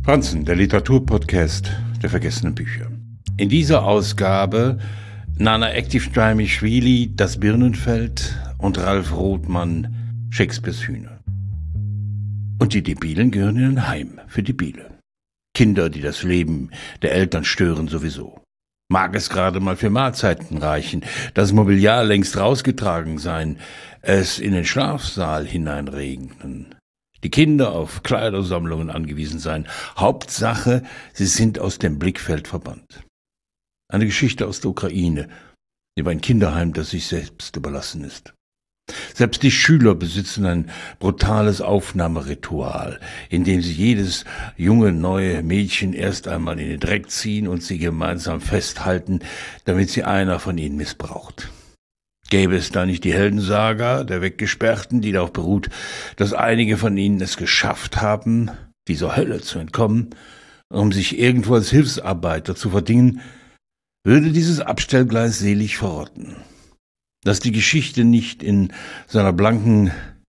Franzen, der Literaturpodcast der vergessenen Bücher. In dieser Ausgabe Nana Ektif-Daimischwili, Das Birnenfeld und Ralf Rothmann, Shakespeares Hühner. Und die Debilen gehören in ein Heim für Debile. Kinder, die das Leben der Eltern stören sowieso. Mag es gerade mal für Mahlzeiten reichen, das Mobiliar längst rausgetragen sein, es in den Schlafsaal hineinregnen, die Kinder auf Kleidersammlungen angewiesen sein. Hauptsache, sie sind aus dem Blickfeld verbannt. Eine Geschichte aus der Ukraine, über ein Kinderheim, das sich selbst überlassen ist. Selbst die Schüler besitzen ein brutales Aufnahmeritual, in dem sie jedes junge, neue Mädchen erst einmal in den Dreck ziehen und sie gemeinsam festhalten, damit sie einer von ihnen missbraucht. Gäbe es da nicht die Heldensaga der Weggesperrten, die darauf beruht, dass einige von ihnen es geschafft haben, dieser Hölle zu entkommen, um sich irgendwo als Hilfsarbeiter zu verdingen, würde dieses Abstellgleis selig verrotten. Dass die Geschichte nicht in seiner blanken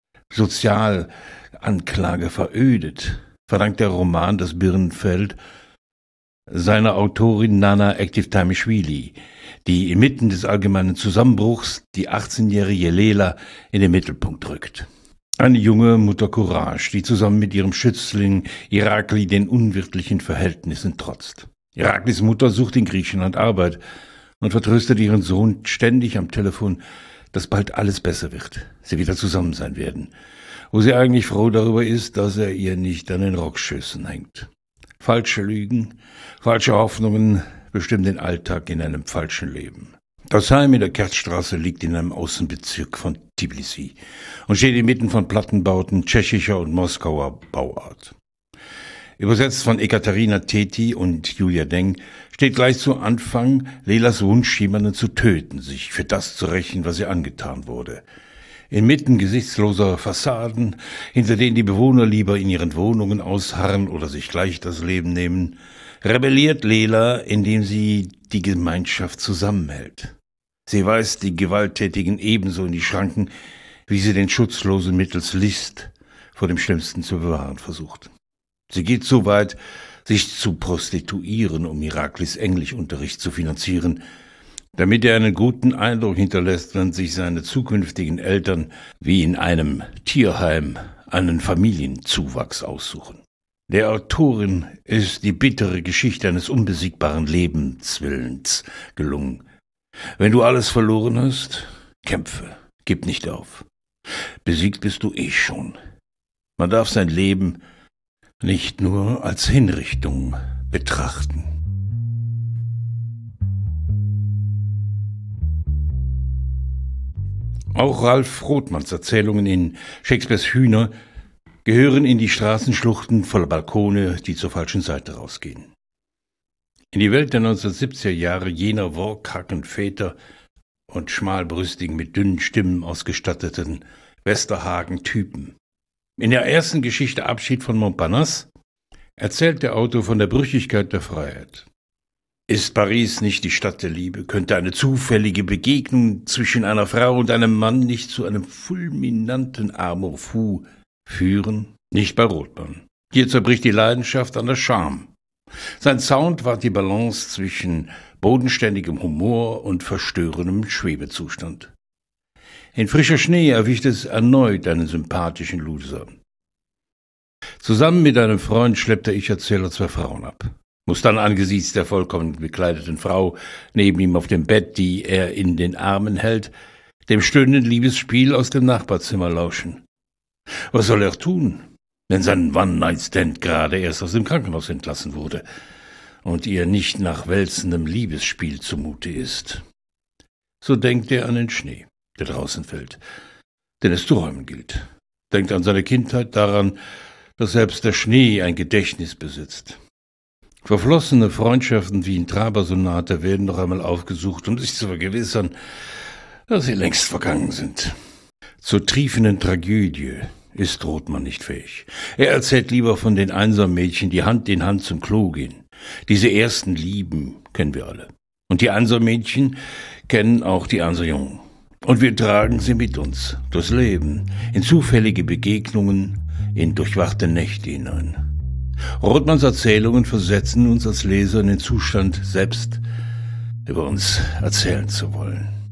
Sozialanklage verödet, verdankt der Roman Das Birnenfeld seiner Autorin Nana Ektif-Daimischwili, die inmitten des allgemeinen Zusammenbruchs die 18-jährige Lela in den Mittelpunkt rückt. Eine junge Mutter Courage, die zusammen mit ihrem Schützling Irakli den unwirtlichen Verhältnissen trotzt. Iraklis Mutter sucht in Griechenland Arbeit und vertröstet ihren Sohn ständig am Telefon, dass bald alles besser wird, sie wieder zusammen sein werden, wo sie eigentlich froh darüber ist, dass er ihr nicht an den Rockschößen hängt. Falsche Lügen, falsche Hoffnungen bestimmen den Alltag in einem falschen Leben. Das Heim in der Kerzstraße liegt in einem Außenbezirk von Tbilisi und steht inmitten von Plattenbauten tschechischer und Moskauer Bauart. Übersetzt von Ekaterina Teti und Julia Deng steht gleich zu Anfang Lelas Wunsch, jemanden zu töten, sich für das zu rächen, was ihr angetan wurde. Inmitten gesichtsloser Fassaden, hinter denen die Bewohner lieber in ihren Wohnungen ausharren oder sich gleich das Leben nehmen, rebelliert Lela, indem sie die Gemeinschaft zusammenhält. Sie weist die Gewalttätigen ebenso in die Schranken, wie sie den Schutzlosen mittels List vor dem Schlimmsten zu bewahren versucht. Sie geht so weit, sich zu prostituieren, um Iraklis Englischunterricht zu finanzieren, damit er einen guten Eindruck hinterlässt, wenn sich seine zukünftigen Eltern wie in einem Tierheim einen Familienzuwachs aussuchen. Der Autorin ist die bittere Geschichte eines unbesiegbaren Lebenswillens gelungen. Wenn du alles verloren hast, kämpfe, gib nicht auf. Besiegt bist du schon. Man darf sein Leben nicht nur als Hinrichtung betrachten. Auch Ralf Rothmanns Erzählungen in Shakespeares Hühner gehören in die Straßenschluchten voller Balkone, die zur falschen Seite rausgehen. In die Welt der 1970er Jahre jener wortkargen Väter und schmalbrüstigen, mit dünnen Stimmen ausgestatteten Westerhagen-Typen. In der ersten Geschichte Abschied von Montparnasse erzählt der Autor von der Brüchigkeit der Freiheit. Ist Paris nicht die Stadt der Liebe? Könnte eine zufällige Begegnung zwischen einer Frau und einem Mann nicht zu einem fulminanten Amour fou führen? Nicht bei Rothmann. Hier zerbricht die Leidenschaft an der Scham. Sein Sound wahrt die Balance zwischen bodenständigem Humor und verstörendem Schwebezustand. In Frischer Schnee erwischt es erneut einen sympathischen Loser. Zusammen mit einem Freund schleppt der Ich-Erzähler 2 Frauen ab. Muss dann angesichts der vollkommen bekleideten Frau neben ihm auf dem Bett, die er in den Armen hält, dem stöhnenden Liebesspiel aus dem Nachbarzimmer lauschen. Was soll er tun, wenn sein One-Night-Stand gerade erst aus dem Krankenhaus entlassen wurde und ihr nicht nach wälzendem Liebesspiel zumute ist? So denkt er an den Schnee, der draußen fällt, den es zu räumen gilt. Denkt an seine Kindheit, daran, dass selbst der Schnee ein Gedächtnis besitzt. Verflossene Freundschaften wie in Traber-Sonate werden noch einmal aufgesucht, um sich zu vergewissern, dass sie längst vergangen sind. Zur triefenden Tragödie ist Rothmann nicht fähig. Er erzählt lieber von den einsamen Mädchen, die Hand in Hand zum Klo gehen. Diese ersten Lieben kennen wir alle. Und die einsamen Mädchen kennen auch die einsamen Jungen. Und wir tragen sie mit uns durchs Leben, in zufällige Begegnungen, in durchwachte Nächte hinein. Rothmans Erzählungen versetzen uns als Leser in den Zustand, selbst über uns erzählen zu wollen.